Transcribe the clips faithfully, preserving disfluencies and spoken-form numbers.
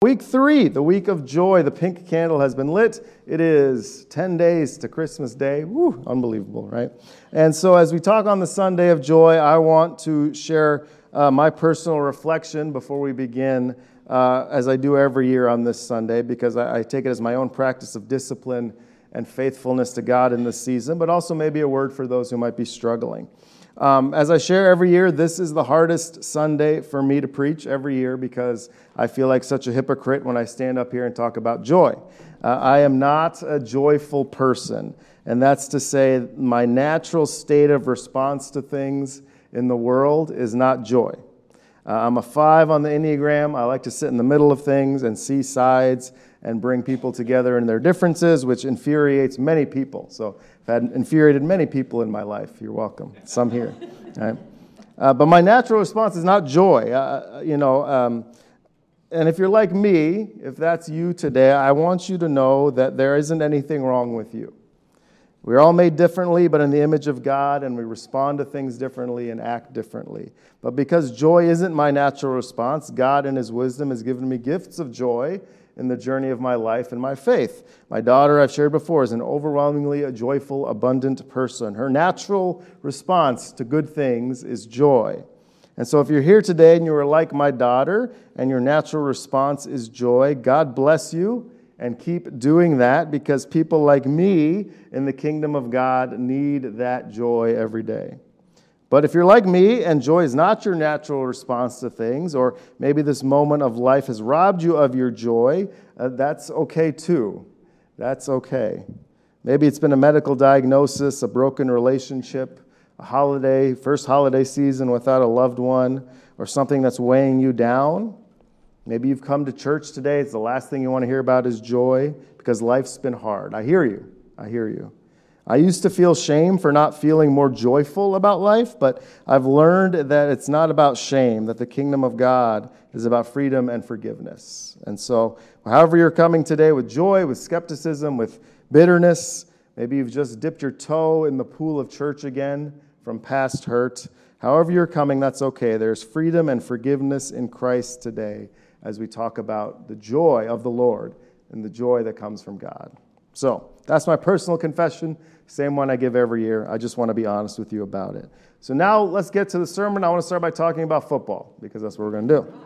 Week three, the week of joy. The pink candle has been lit. It is ten days to Christmas Day. Woo, unbelievable, right? And so as we talk on the Sunday of joy, I want to share uh, my personal reflection before we begin, uh, as I do every year on this Sunday, because I, I take it as my own practice of discipline and faithfulness to God in this season, but also maybe a word for those who might be struggling. Um, as I share every year, this is the hardest Sunday for me to preach every year because I feel like such a hypocrite when I stand up here and talk about joy. Uh, I am not a joyful person, and that's to say my natural state of response to things in the world is not joy. Uh, I'm a five on the Enneagram. I like to sit in the middle of things and see sides and bring people together in their differences, which infuriates many people. So I've had infuriated many people in my life. You're welcome. Some here. Right? Uh, but my natural response is not joy. Uh, you know, um, and if you're like me, if that's you today, I want you to know that there isn't anything wrong with you. We're all made differently, but in the image of God, and we respond to things differently and act differently. But because joy isn't my natural response, God in His wisdom has given me gifts of joy in the journey of my life and my faith. My daughter, I've shared before, is an overwhelmingly a joyful, abundant person. Her natural response to good things is joy. And so if you're here today and you are like my daughter and your natural response is joy, God bless you and keep doing that, because people like me in the kingdom of God need that joy every day. But if you're like me and joy is not your natural response to things, or maybe this moment of life has robbed you of your joy, uh, that's okay too. That's okay. Maybe it's been a medical diagnosis, a broken relationship, a holiday, first holiday season without a loved one, or something that's weighing you down. Maybe you've come to church today. It's the last thing you want to hear about is joy because life's been hard. I hear you. I hear you. I used to feel shame for not feeling more joyful about life, but I've learned that it's not about shame, that the kingdom of God is about freedom and forgiveness. And so, however you're coming today, with joy, with skepticism, with bitterness, maybe you've just dipped your toe in the pool of church again from past hurt. However you're coming, that's okay. There's freedom and forgiveness in Christ today as we talk about the joy of the Lord and the joy that comes from God. So, that's my personal confession, same one I give every year. I just want to be honest with you about it. So now let's get to the sermon. I want to start by talking about football, because that's what we're going to do.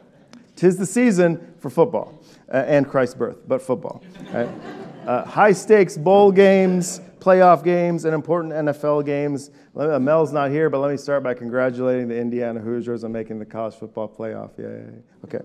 'Tis the season for football, uh, and Christ's birth, but football. Right? Uh, high-stakes bowl games, playoff games, and important N F L games. Let me, uh, Mel's not here, but let me start by congratulating the Indiana Hoosiers on making the college football playoff. Yay.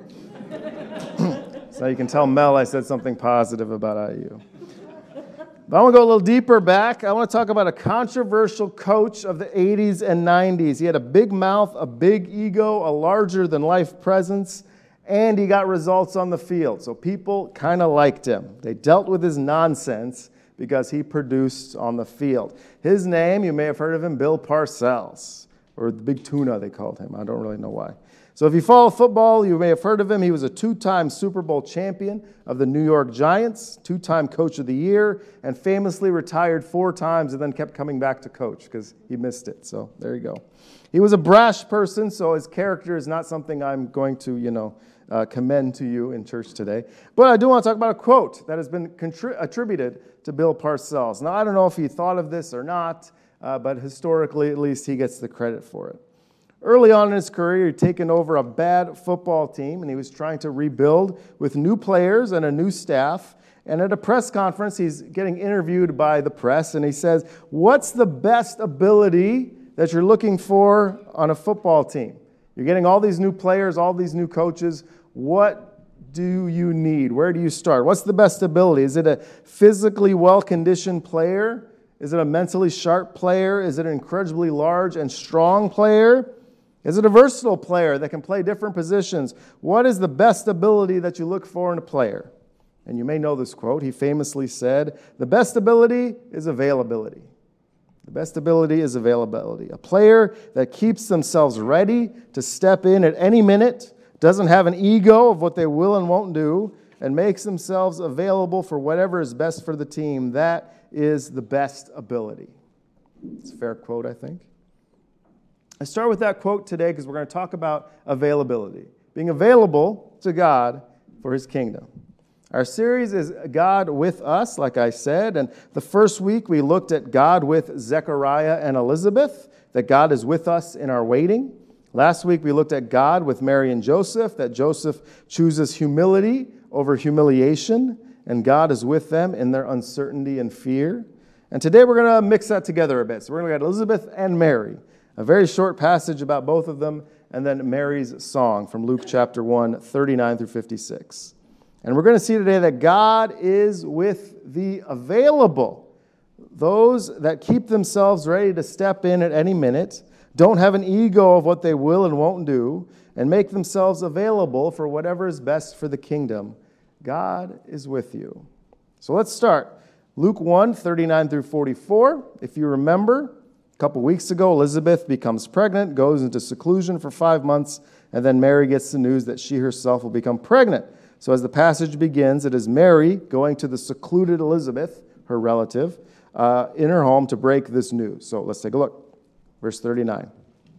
Okay. So you can tell Mel I said something positive about I U. But I want to go a little deeper back. I want to talk about a controversial coach of the eighties and nineties. He had a big mouth, a big ego, a larger-than-life presence, and he got results on the field. So people kind of liked him. They dealt with his nonsense because he produced on the field. His name, you may have heard of him, Bill Parcells, or the Big Tuna they called him. I don't really know why. So if you follow football, you may have heard of him. He was a two-time Super Bowl champion of the New York Giants, two-time Coach of the Year, and famously retired four times and then kept coming back to coach because he missed it. So there you go. He was a brash person, so his character is not something I'm going to, you know, uh, commend to you in church today. But I do want to talk about a quote that has been contri- attributed to Bill Parcells. Now, I don't know if he thought of this or not, uh, but historically, at least, he gets the credit for it. Early on in his career, he'd taken over a bad football team, and he was trying to rebuild with new players and a new staff. And at a press conference, he's getting interviewed by the press, and he says, "What's the best ability that you're looking for on a football team? You're getting all these new players, all these new coaches. What do you need? Where do you start? What's the best ability? Is it a physically well-conditioned player? Is it a mentally sharp player? Is it an incredibly large and strong player? Is it a versatile player that can play different positions? What is the best ability that you look for in a player?" And you may know this quote. He famously said, "The best ability is availability." The best ability is availability. A player that keeps themselves ready to step in at any minute, doesn't have an ego of what they will and won't do, and makes themselves available for whatever is best for the team. That is the best ability. It's a fair quote, I think. I start with that quote today because we're going to talk about availability. Being available to God for his kingdom. Our series is God with Us, like I said, and the first week we looked at God with Zechariah and Elizabeth, that God is with us in our waiting. Last week we looked at God with Mary and Joseph, that Joseph chooses humility over humiliation, and God is with them in their uncertainty and fear. And today we're going to mix that together a bit. So we're going to look at Elizabeth and Mary, a very short passage about both of them, and then Mary's song from Luke chapter one, thirty-nine through fifty-six. And we're going to see today that God is with the available, those that keep themselves ready to step in at any minute, don't have an ego of what they will and won't do, and make themselves available for whatever is best for the kingdom. God is with you. So let's start. Luke one, thirty-nine through forty-four. If you remember, a couple weeks ago, Elizabeth becomes pregnant, goes into seclusion for five months, and then Mary gets the news that she herself will become pregnant. So as the passage begins, it is Mary going to the secluded Elizabeth, her relative, uh, in her home to break this news. So let's take a look. Verse thirty-nine.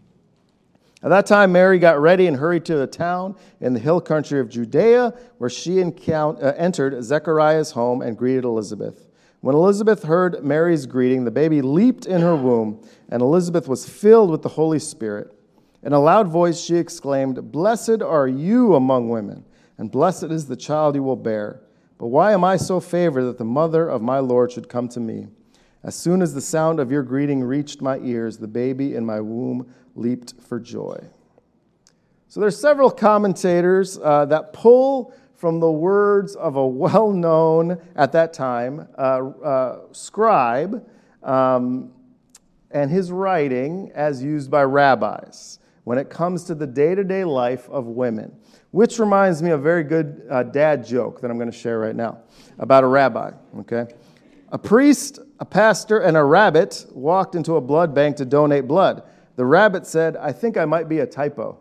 At that time, Mary got ready and hurried to a town in the hill country of Judea, where she encount- uh, entered Zechariah's home and greeted Elizabeth. When Elizabeth heard Mary's greeting, the baby leaped in her womb, and Elizabeth was filled with the Holy Spirit. In a loud voice, she exclaimed, "Blessed are you among women, and blessed is the child you will bear. But why am I so favored that the mother of my Lord should come to me? As soon as the sound of your greeting reached my ears, the baby in my womb leaped for joy." So there's several commentators uh, that pull from the words of a well-known, at that time, uh, uh, scribe um, and his writing as used by rabbis when it comes to the day-to-day life of women. Which reminds me of a very good uh, dad joke that I'm going to share right now about a rabbi, okay? A priest, a pastor, and a rabbit walked into a blood bank to donate blood. The rabbit said, "I think I might be a typo."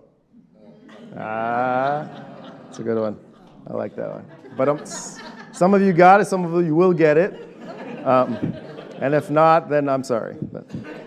Ah, that's a good one. I like that one. But um, some of you got it, some of you will get it. Um, and if not, then I'm sorry. But.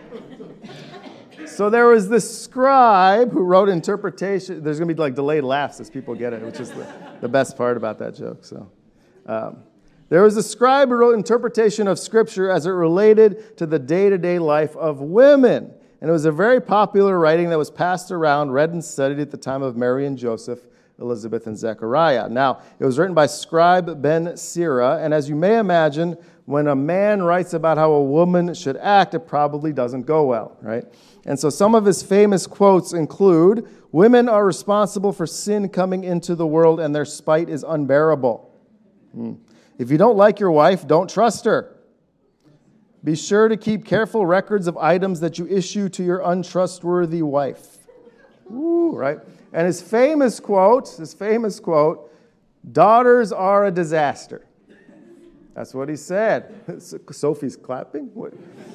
So there was this scribe who wrote interpretation. There's going to be like delayed laughs as people get it, which is the, the best part about that joke. So um, there was a scribe who wrote interpretation of Scripture as it related to the day-to-day life of women. And it was a very popular writing that was passed around, read and studied at the time of Mary and Joseph, Elizabeth and Zechariah. Now, it was written by scribe Ben Sira, and as you may imagine, when a man writes about how a woman should act, it probably doesn't go well, right? And so some of his famous quotes include, "Women are responsible for sin coming into the world, and their spite is unbearable. Hmm. If you don't like your wife, don't trust her. Be sure to keep careful records of items that you issue to your untrustworthy wife." Ooh, right? And his famous quote, his famous quote, "Daughters are a disaster." That's what he said. Sophie's clapping? What?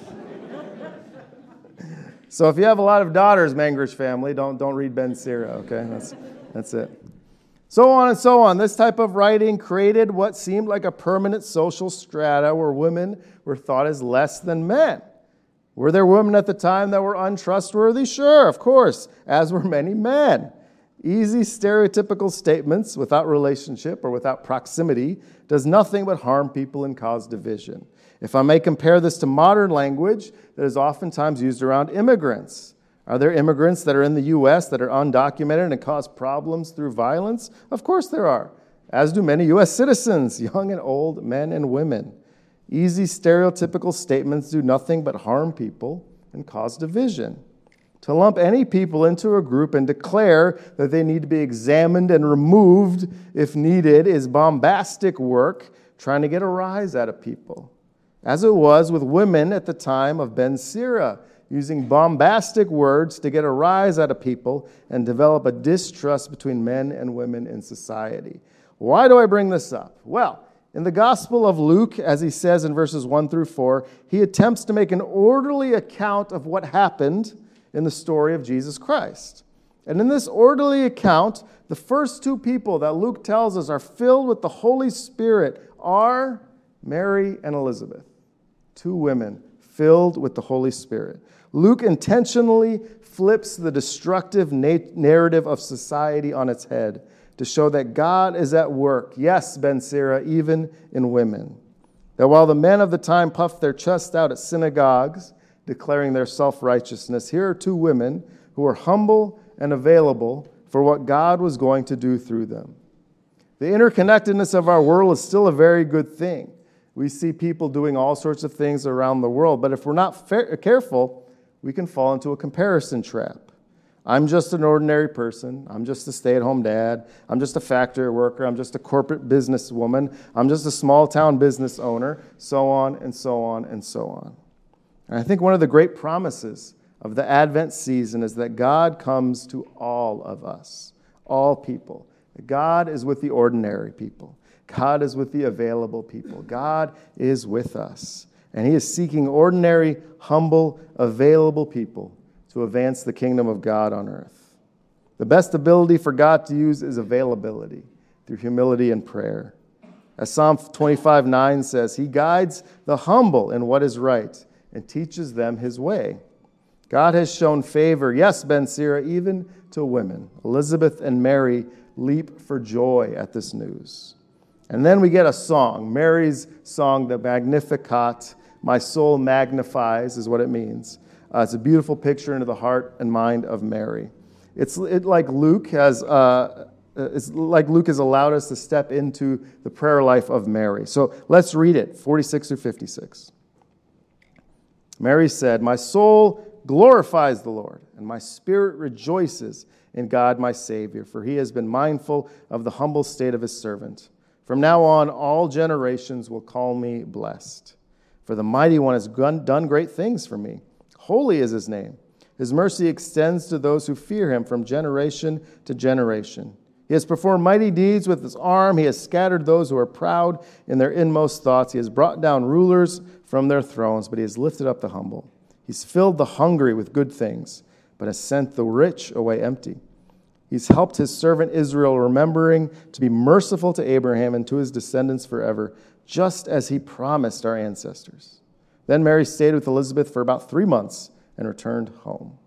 So if you have a lot of daughters, Mangrish family, don't don't read Ben Sira, okay? That's that's it. So on and so on. This type of writing created what seemed like a permanent social strata where women were thought as less than men. Were there women at the time that were untrustworthy? Sure, of course, as were many men. Easy stereotypical statements without relationship or without proximity does nothing but harm people and cause division. If I may compare this to modern language that is oftentimes used around immigrants. Are there immigrants that are in the U S that are undocumented and cause problems through violence? Of course there are, as do many U S citizens, young and old, men and women. Easy stereotypical statements do nothing but harm people and cause division. To lump any people into a group and declare that they need to be examined and removed if needed is bombastic work trying to get a rise out of people. As it was with women at the time of Ben Sira, using bombastic words to get a rise out of people and develop a distrust between men and women in society. Why do I bring this up? Well, in the Gospel of Luke, as he says in verses one through four, he attempts to make an orderly account of what happened in the story of Jesus Christ. And in this orderly account, the first two people that Luke tells us are filled with the Holy Spirit are Mary and Elizabeth, two women filled with the Holy Spirit. Luke intentionally flips the destructive na- narrative of society on its head to show that God is at work, yes, Ben Sira, even in women. That while the men of the time puffed their chests out at synagogues, declaring their self-righteousness, here are two women who are humble and available for what God was going to do through them. The interconnectedness of our world is still a very good thing. We see people doing all sorts of things around the world, but if we're not fa- careful, we can fall into a comparison trap. I'm just an ordinary person. I'm just a stay-at-home dad. I'm just a factory worker. I'm just a corporate businesswoman. I'm just a small-town business owner, so on and so on and so on. And I think one of the great promises of the Advent season is that God comes to all of us, all people. God is with the ordinary people. God is with the available people. God is with us. And he is seeking ordinary, humble, available people to advance the kingdom of God on earth. The best ability for God to use is availability through humility and prayer. As Psalm twenty-five nine says, he guides the humble in what is right and teaches them his way. God has shown favor, yes, Ben Sira, even to women. Elizabeth and Mary leap for joy at this news. And then we get a song, Mary's song, the Magnificat, my soul magnifies is what it means. Uh, it's a beautiful picture into the heart and mind of Mary. It's it, like Luke has uh, it's like Luke has allowed us to step into the prayer life of Mary. So let's read it, forty-six through fifty-six. Mary said, my soul glorifies the Lord, and my spirit rejoices in God my Savior, for he has been mindful of the humble state of his servant. From now on, all generations will call me blessed. For the Mighty One has done great things for me. Holy is his name. His mercy extends to those who fear him from generation to generation. He has performed mighty deeds with his arm. He has scattered those who are proud in their inmost thoughts. He has brought down rulers from their thrones, but he has lifted up the humble. He's filled the hungry with good things, but has sent the rich away empty. He's helped his servant Israel, remembering to be merciful to Abraham and to his descendants forever, just as he promised our ancestors. Then Mary stayed with Elizabeth for about three months and returned home.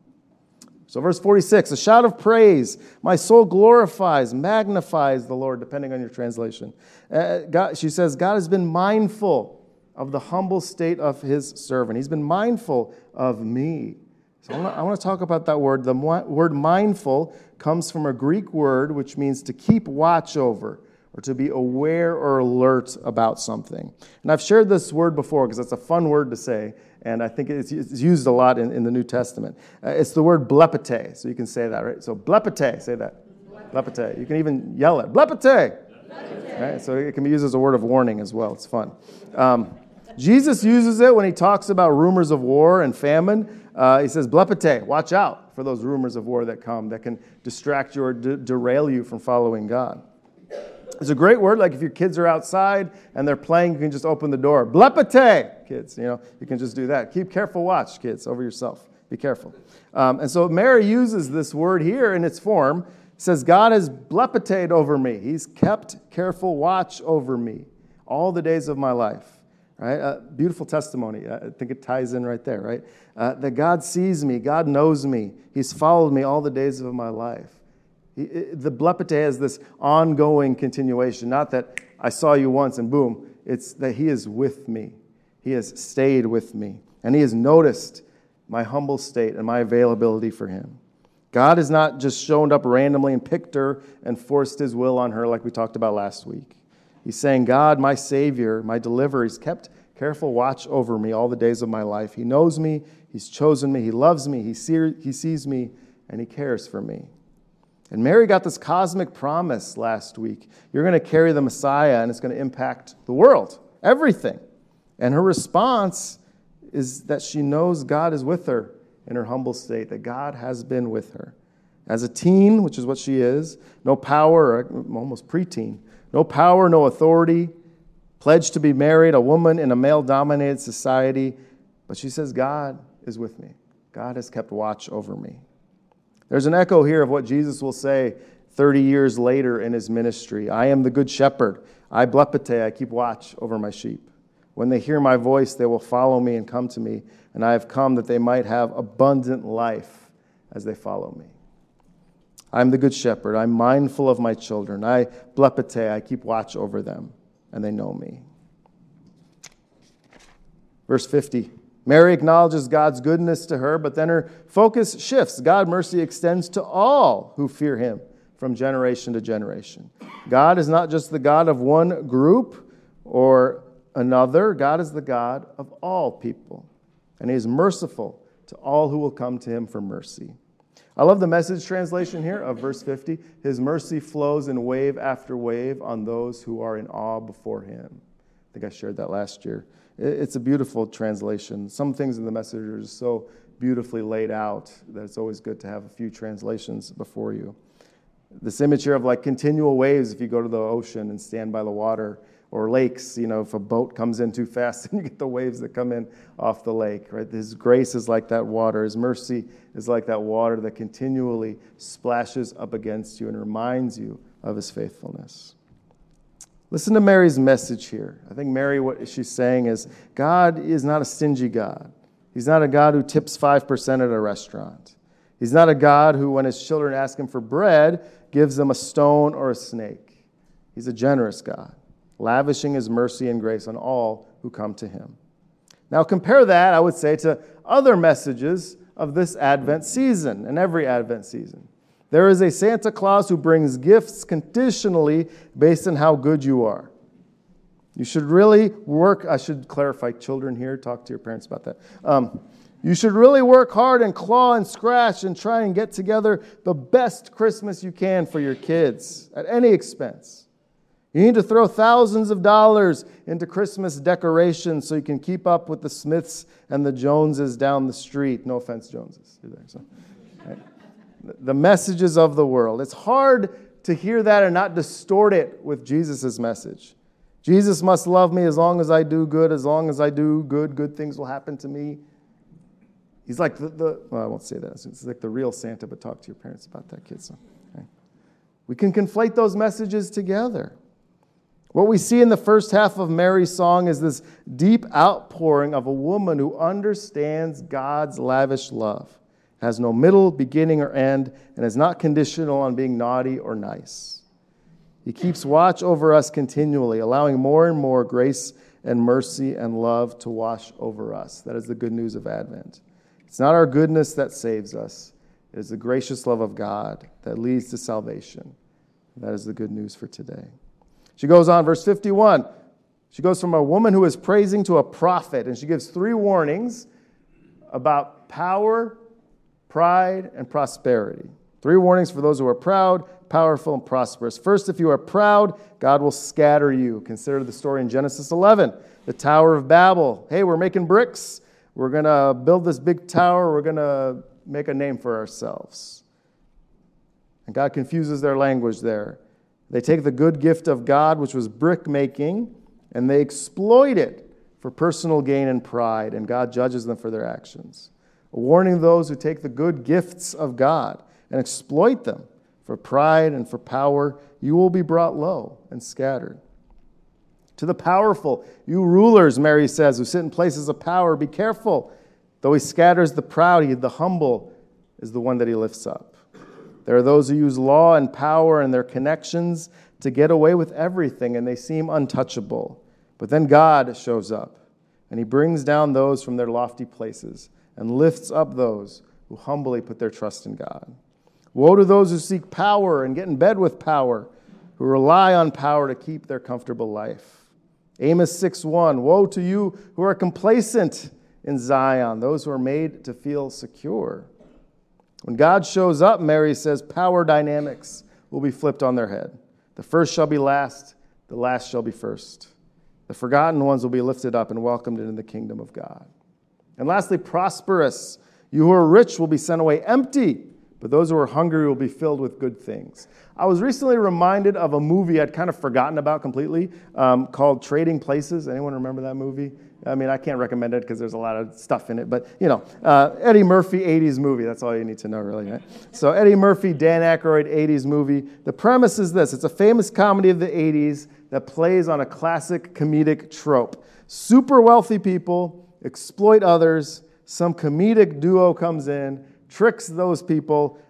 So verse forty-six, a shout of praise. My soul glorifies, magnifies the Lord, depending on your translation. Uh, God, she says, God has been mindful of the humble state of his servant. He's been mindful of me. So I want, to, I want to talk about that word. The word mindful comes from a Greek word which means to keep watch over, or to be aware or alert about something. And I've shared this word before because it's a fun word to say, and I think it's, it's used a lot in, in the New Testament. Uh, it's the word blepete, so you can say that, right? So blepete, say that. Blepete. You can even yell it, blepete. Blepete. Right? So it can be used as a word of warning as well. It's fun. Um, Jesus uses it when he talks about rumors of war and famine. Uh, he says, blepete, watch out for those rumors of war that come that can distract you or de- derail you from following God. It's a great word, like if your kids are outside and they're playing, you can just open the door. Blepete, kids, you know, you can just do that. Keep careful watch, kids, over yourself. Be careful. Um, and so Mary uses this word here in its form. It says, God has blepeted over me. He's kept careful watch over me all the days of my life. Right? Uh, beautiful testimony. I think it ties in right there, right? Uh, that God sees me. God knows me. He's followed me all the days of my life. The blepete has this ongoing continuation, not that I saw you once and boom. It's that he is with me. He has stayed with me. And he has noticed my humble state and my availability for him. God has not just shown up randomly and picked her and forced his will on her like we talked about last week. He's saying, God, my Savior, my deliverer, he's kept careful watch over me all the days of my life. He knows me. He's chosen me. He loves me. He, see, he sees me, and he cares for me. And Mary got this cosmic promise last week. You're going to carry the Messiah, and it's going to impact the world, everything. And her response is that she knows God is with her in her humble state, that God has been with her. As a teen, which is what she is, no power, almost preteen, no power, no authority, pledged to be married, a woman in a male-dominated society. But she says, God is with me. God has kept watch over me. There's an echo here of what Jesus will say thirty years later in his ministry. I am the good shepherd. I blepete, I keep watch over my sheep. When they hear my voice, they will follow me and come to me. And I have come that they might have abundant life as they follow me. I'm the good shepherd. I'm mindful of my children. I blepete, I keep watch over them, and they know me. Verse fifty. Mary acknowledges God's goodness to her, but then her focus shifts. God's mercy extends to all who fear him from generation to generation. God is not just the God of one group or another. God is the God of all people, and he is merciful to all who will come to him for mercy. I love the Message translation here of verse fifty. His mercy flows in wave after wave on those who are in awe before him. I think I shared that last year. It's a beautiful translation. Some things in the Message are just so beautifully laid out that it's always good to have a few translations before you. This image here of like continual waves if you go to the ocean and stand by the water, or lakes, you know, if a boat comes in too fast, and you get the waves that come in off the lake, right? His grace is like that water. His mercy is like that water that continually splashes up against you and reminds you of his faithfulness. Listen to Mary's message here. I think Mary, what she's saying is, God is not a stingy God. He's not a God who tips five percent at a restaurant. He's not a God who, when his children ask him for bread, gives them a stone or a snake. He's a generous God, lavishing his mercy and grace on all who come to him. Now compare that, I would say, to other messages of this Advent season and every Advent season. There is a Santa Claus who brings gifts conditionally based on how good you are. You should really work, I should clarify children here, talk to your parents about that. Um, you should really work hard and claw and scratch and try and get together the best Christmas you can for your kids at any expense. You need to throw thousands of dollars into Christmas decorations so you can keep up with the Smiths and the Joneses down the street. No offense, Joneses. You're there, so. Right. The messages of the world. It's hard to hear that and not distort it with Jesus' message. Jesus must love me as long as I do good. As long as I do good, good things will happen to me. He's like the, the well, I won't say that. It's like the real Santa, but talk to your parents about that, kids. So, okay. We can conflate those messages together. What we see in the first half of Mary's song is this deep outpouring of a woman who understands God's lavish love, has no middle, beginning, or end, and is not conditional on being naughty or nice. He keeps watch over us continually, allowing more and more grace and mercy and love to wash over us. That is the good news of Advent. It's not our goodness that saves us. It is the gracious love of God that leads to salvation. That is the good news for today. She goes on, verse fifty-one. She goes from a woman who is praising to a prophet, and she gives three warnings about power, pride, and prosperity. Three warnings for those who are proud, powerful, and prosperous. First, if you are proud, God will scatter you. Consider the story in Genesis eleven, the Tower of Babel. Hey, we're making bricks. We're going to build this big tower. We're going to make a name for ourselves. And God confuses their language there. They take the good gift of God, which was brick making, and they exploit it for personal gain and pride, and God judges them for their actions. A warning to those who take the good gifts of God and exploit them for pride and for power, you will be brought low and scattered. To the powerful, you rulers, Mary says, who sit in places of power, be careful. Though he scatters the proud, he, the humble is the one that he lifts up. There are those who use law and power and their connections to get away with everything, and they seem untouchable. But then God shows up, and he brings down those from their lofty places and lifts up those who humbly put their trust in God. Woe to those who seek power and get in bed with power, who rely on power to keep their comfortable life. Amos six one, woe to you who are complacent in Zion, those who are made to feel secure. When God shows up, Mary says, power dynamics will be flipped on their head. The first shall be last, the last shall be first. The forgotten ones will be lifted up and welcomed into the kingdom of God. And lastly, prosperous. You who are rich will be sent away empty, but those who are hungry will be filled with good things. I was recently reminded of a movie I'd kind of forgotten about completely um, called Trading Places. Anyone remember that movie? I mean, I can't recommend it because there's a lot of stuff in it, but, you know, uh, Eddie Murphy, eighties movie. That's all you need to know, really, right? So Eddie Murphy, Dan Aykroyd, eighties movie. The premise is this. It's a famous comedy of the eighties that plays on a classic comedic trope. Super wealthy people exploit others. Some comedic duo comes in, tricks those people,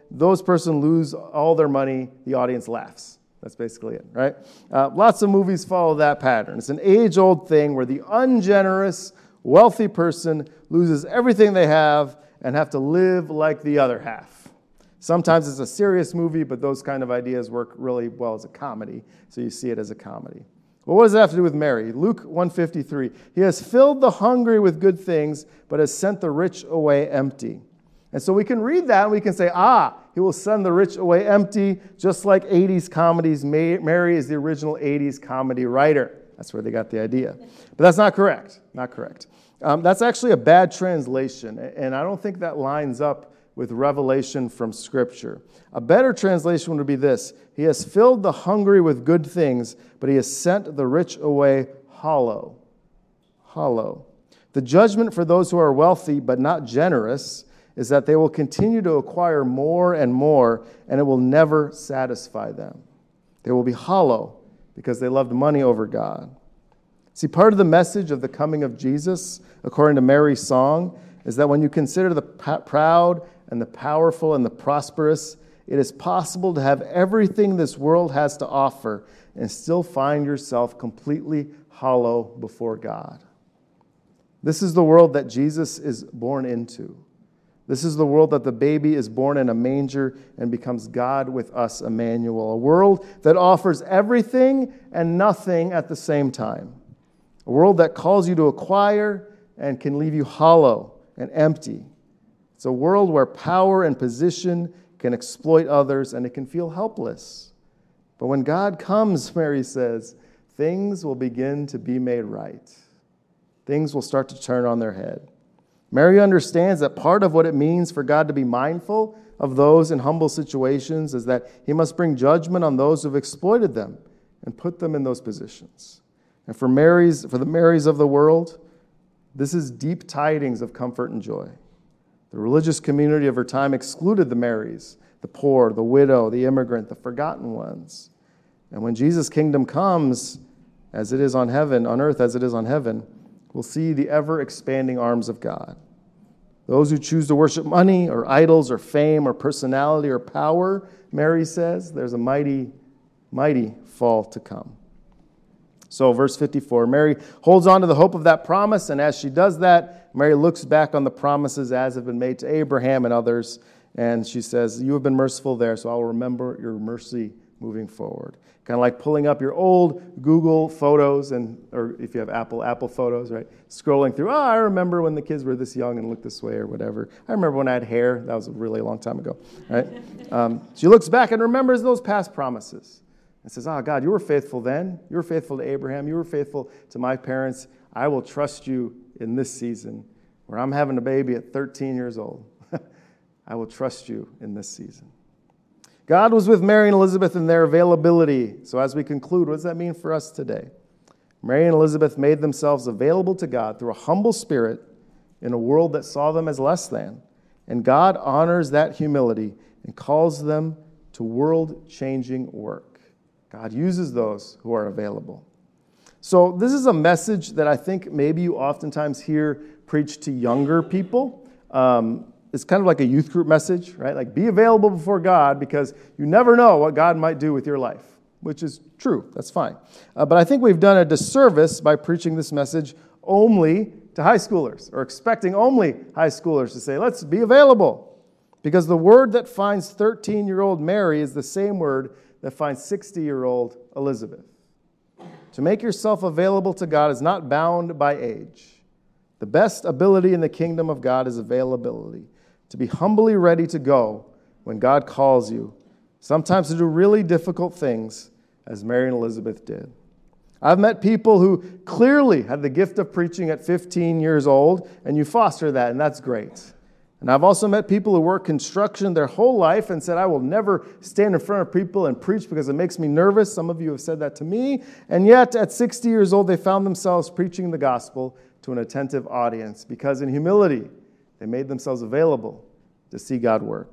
those person lose all their money, the audience laughs. That's basically it, right? Uh, lots of movies follow that pattern. It's an age-old thing where the ungenerous, wealthy person loses everything they have and have to live like the other half. Sometimes it's a serious movie, but those kind of ideas work really well as a comedy, so you see it as a comedy. Well, what does that have to do with Mary? Luke one fifty-three, he has filled the hungry with good things, but has sent the rich away empty. And so we can read that and we can say, ah, he will send the rich away empty, just like eighties comedies. Mary is the original eighties comedy writer. That's where they got the idea. But that's not correct. Not correct. Um, that's actually a bad translation, and I don't think that lines up with revelation from Scripture. A better translation would be this: he has filled the hungry with good things, but he has sent the rich away hollow. Hollow. The judgment for those who are wealthy but not generous is that they will continue to acquire more and more, and it will never satisfy them. They will be hollow because they loved money over God. See, part of the message of the coming of Jesus, according to Mary's song, is that when you consider the p- proud and the powerful and the prosperous, it is possible to have everything this world has to offer and still find yourself completely hollow before God. This is the world that Jesus is born into. This is the world that the baby is born in a manger and becomes God with us, Emmanuel. A world that offers everything and nothing at the same time. A world that calls you to acquire and can leave you hollow and empty. It's a world where power and position can exploit others and it can feel helpless. But when God comes, Mary says, things will begin to be made right. Things will start to turn on their head. Mary understands that part of what it means for God to be mindful of those in humble situations is that he must bring judgment on those who have exploited them and put them in those positions. And for Marys, for the Marys of the world, this is deep tidings of comfort and joy. The religious community of her time excluded the Marys, the poor, the widow, the immigrant, the forgotten ones. And when Jesus' kingdom comes, as it is on heaven, on earth as it is on heaven, we'll see the ever-expanding arms of God. Those who choose to worship money or idols or fame or personality or power, Mary says, there's a mighty, mighty fall to come. So verse fifty-four, Mary holds on to the hope of that promise, and as she does that, Mary looks back on the promises as have been made to Abraham and others, and she says, you have been merciful there, so I'll remember your mercy moving forward. Kind of like pulling up your old Google photos, and or if you have Apple, Apple Photos, right? Scrolling through, oh, I remember when the kids were this young and looked this way or whatever. I remember when I had hair. That was a really long time ago, right? um, she looks back and remembers those past promises and says, oh, God, you were faithful then. You were faithful to Abraham. You were faithful to my parents. I will trust you in this season where I'm having a baby at thirteen years old. I will trust you in this season. God was with Mary and Elizabeth in their availability. So as we conclude, what does that mean for us today? Mary and Elizabeth made themselves available to God through a humble spirit in a world that saw them as less than. And God honors that humility and calls them to world-changing work. God uses those who are available. So this is a message that I think maybe you oftentimes hear preached to younger people. Um, It's kind of like a youth group message, right? Like, be available before God because you never know what God might do with your life, which is true. That's fine. Uh, but I think we've done a disservice by preaching this message only to high schoolers or expecting only high schoolers to say, let's be available. Because the word that finds thirteen-year-old Mary is the same word that finds sixty-year-old Elizabeth. To make yourself available to God is not bound by age. The best ability in the kingdom of God is availability. To be humbly ready to go when God calls you, sometimes to do really difficult things, as Mary and Elizabeth did. I've met people who clearly had the gift of preaching at fifteen years old, and you foster that, and that's great. And I've also met people who work construction their whole life and said, I will never stand in front of people and preach because it makes me nervous. Some of you have said that to me. And yet, at sixty years old, they found themselves preaching the gospel to an attentive audience because in humility, they made themselves available to see God work.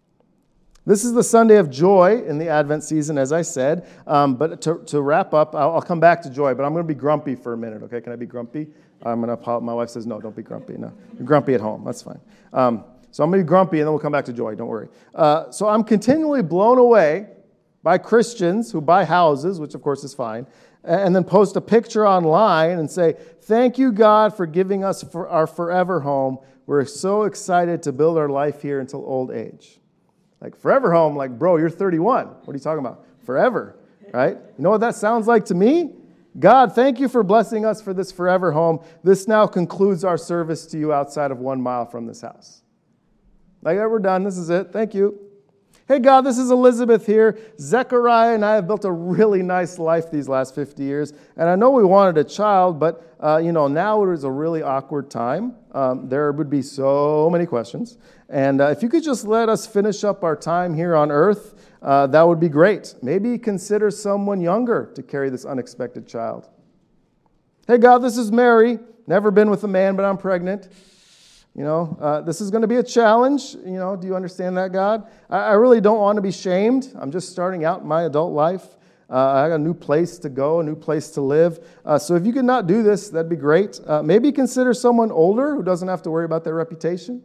This is the Sunday of joy in the Advent season, as I said. Um, but to, to wrap up, I'll, I'll come back to joy, but I'm going to be grumpy for a minute, okay? Can I be grumpy? I'm going to. My wife says, no, don't be grumpy. No, you're grumpy at home. That's fine. Um, So I'm going to be grumpy, and then we'll come back to joy. Don't worry. Uh, so I'm continually blown away by Christians who buy houses, which of course is fine, and then post a picture online and say, thank you, God, for giving us for our forever home. We're so excited to build our life here until old age. Like forever home, like, bro, you're thirty-one. What are you talking about? Forever, right? You know what that sounds like to me? God, thank you for blessing us for this forever home. This now concludes our service to you outside of one mile from this house. Like, yeah, we're done. This is it. Thank you. Hey, God, this is Elizabeth here. Zechariah and I have built a really nice life these last fifty years. And I know we wanted a child, but, uh, you know, now it is a really awkward time. Um, there would be so many questions. And uh, if you could just let us finish up our time here on earth, uh, that would be great. Maybe consider someone younger to carry this unexpected child. Hey, God, this is Mary. Never been with a man, but I'm pregnant. You know, uh, this is going to be a challenge. You know, do you understand that, God? I, I really don't want to be shamed. I'm just starting out my adult life. Uh, I got a new place to go, a new place to live. Uh, so if you could not do this, that'd be great. Uh, maybe consider someone older who doesn't have to worry about their reputation.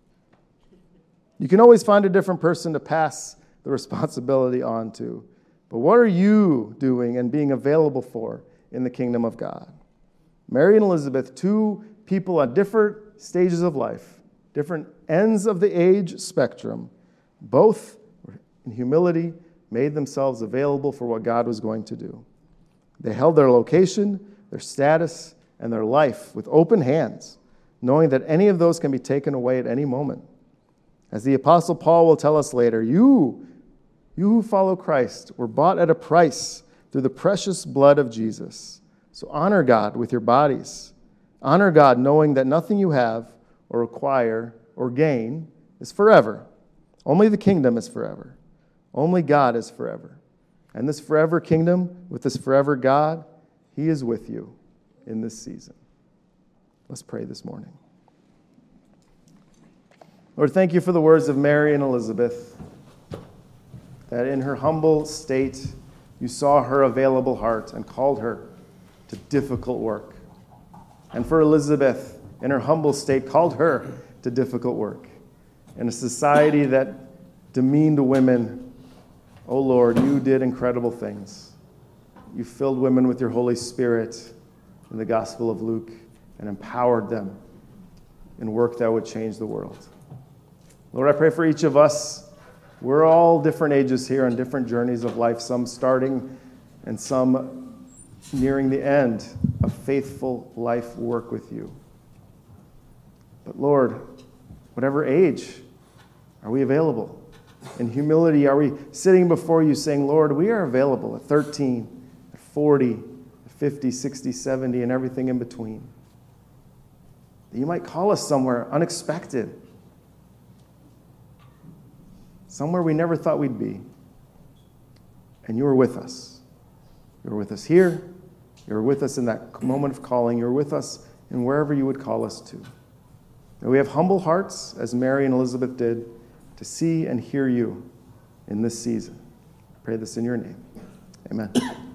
You can always find a different person to pass the responsibility on to. But what are you doing and being available for in the kingdom of God? Mary and Elizabeth, two people on different stages of life, different ends of the age spectrum, both in humility made themselves available for what God was going to do. They held their location, their status, and their life with open hands, knowing that any of those can be taken away at any moment. As the Apostle Paul will tell us later, you, you who follow Christ were bought at a price through the precious blood of Jesus. So honor God with your bodies. Honor God knowing that nothing you have or acquire or gain is forever. Only the kingdom is forever. Only God is forever. And this forever kingdom with this forever God, He is with you in this season. Let's pray this morning. Lord, thank you for the words of Mary and Elizabeth, that in her humble state, you saw her available heart and called her to difficult work. And for Elizabeth, in her humble state, called her to difficult work. In a society that demeaned women, oh Lord, you did incredible things. You filled women with your Holy Spirit in the Gospel of Luke and empowered them in work that would change the world. Lord, I pray for each of us. We're all different ages here on different journeys of life, some starting and some nearing the end of faithful life work with you. But Lord, whatever age, are we available? In humility, are we sitting before you saying, Lord, we are available at thirteen, at forty, at fifty, sixty, seventy, and everything in between. That you might call us somewhere unexpected, somewhere we never thought we'd be. And you are with us. You are with us here. You are with us in that moment of calling. You are with us in wherever you would call us to. May we have humble hearts, as Mary and Elizabeth did, to see and hear you in this season. I pray this in your name. Amen.